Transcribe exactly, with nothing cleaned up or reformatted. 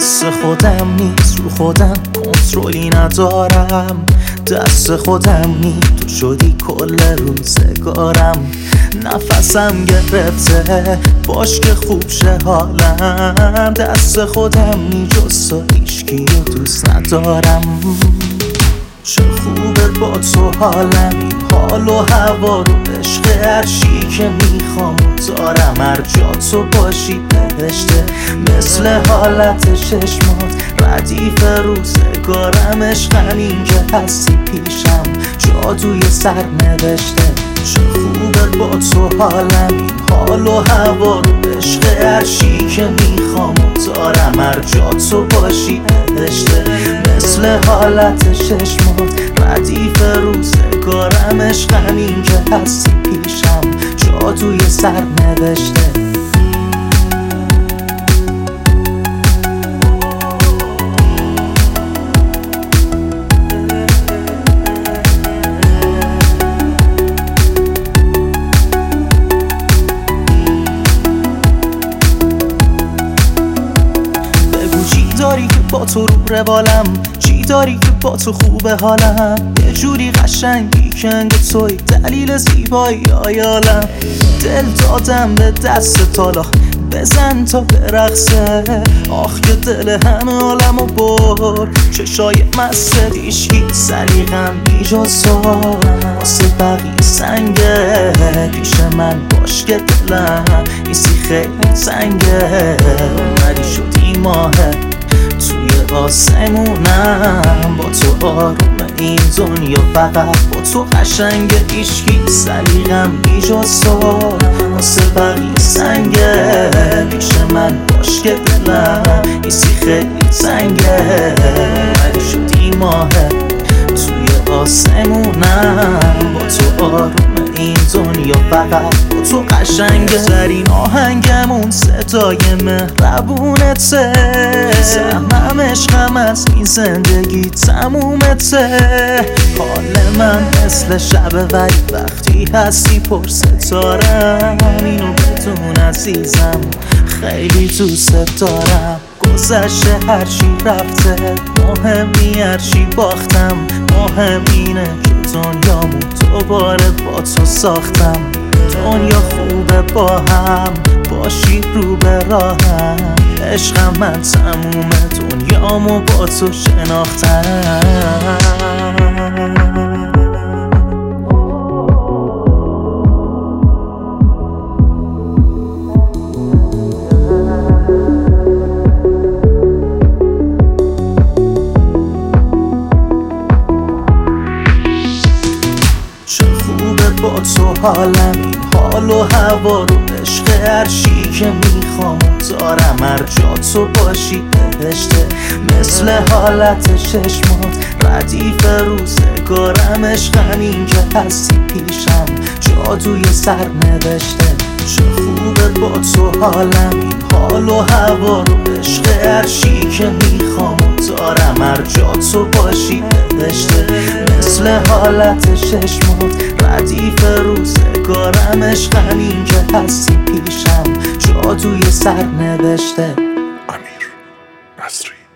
دست خودم نیست، رو خودم کنترلی ندارم. دست خودم نیست، تو شدی کل روزگارم. نفسم گرفته، باش که خوب شه حالم. دست خودم نیست، جز تو هیچکی رو دوست ندارم. چه خوبه با تو حالم، این حال و هوا رو عشق هرچی که میخوام دارم. هر جا تو باشی بهشته، مثل حالت چشمات ردیف روزگارم. عشق همین که هستی پیشم، جادوی سر نوشته. چه خوبه با تو حالم، این حال و هوا رو عشق هرچی که میخوام دارم. هر جا تو باشی بهشته، مثل حالت چشمات ردیف روزگارم. عشق همین که هستی پیشم، جادوی سر نوشته. داری که با تو رو روالم، چی داری که با تو خوبه حالم. یه جوری قشنگی که انگار توی دلیل زیبایی آیالم. دل دادم به دست تالا، بزن تا برقصه. آخ که دل همه عالمو برد، چشای مست هیچکی سلیقم بیجز تو. واسه بقیه سنگه، پیش من باش که دلم ایسی خیلی سنگه. اومدی شدی ماهه توی آسمونم، با تو آروم این دنیا فقط با تو قشنگه. هیچکی سلیقم بیجز تو، واسه بقیه سنگه. پیش من باش که دلم ایسی خیلی سنگه. اومدی شدی ماهه توی آسمونم، با تو آروم این دنیا فقط با تو قشنگه. زرین آهنگمون صدای مهربونته، سهمم عشقم از این زندگی تمومته. حال من مثل شبه ولی وقتی هستی پر ستارم. اینو بدون عزیزم خیلی دوست دارم. گذشته هرچی رفته مهم نی، هرچی باختم مهم اینه که دنیامو دوباره با تو ساختم. دنیا خوبه با هم باشی رو به راهم. عشقم من تمومه، دنیامو با تو شناختم. با تو حالم، این حال و هوا رو عشق هرچی که میخوام دارم. هر جا تو باشی بهشته، مثل حالت چشمات ردیف روزگارم. عشق همین که هستی پیشم، جادوی سر نوشته. چه خوبه با تو حالم، این حال و هوا رو عشق هرچی که میخوام دارم. هر جا تو باشی بهشته، مثل حالت چشمات ردیف روزگارم. عشق همین که هستی پیشم، جادوی سر نوشته. امیر نصری.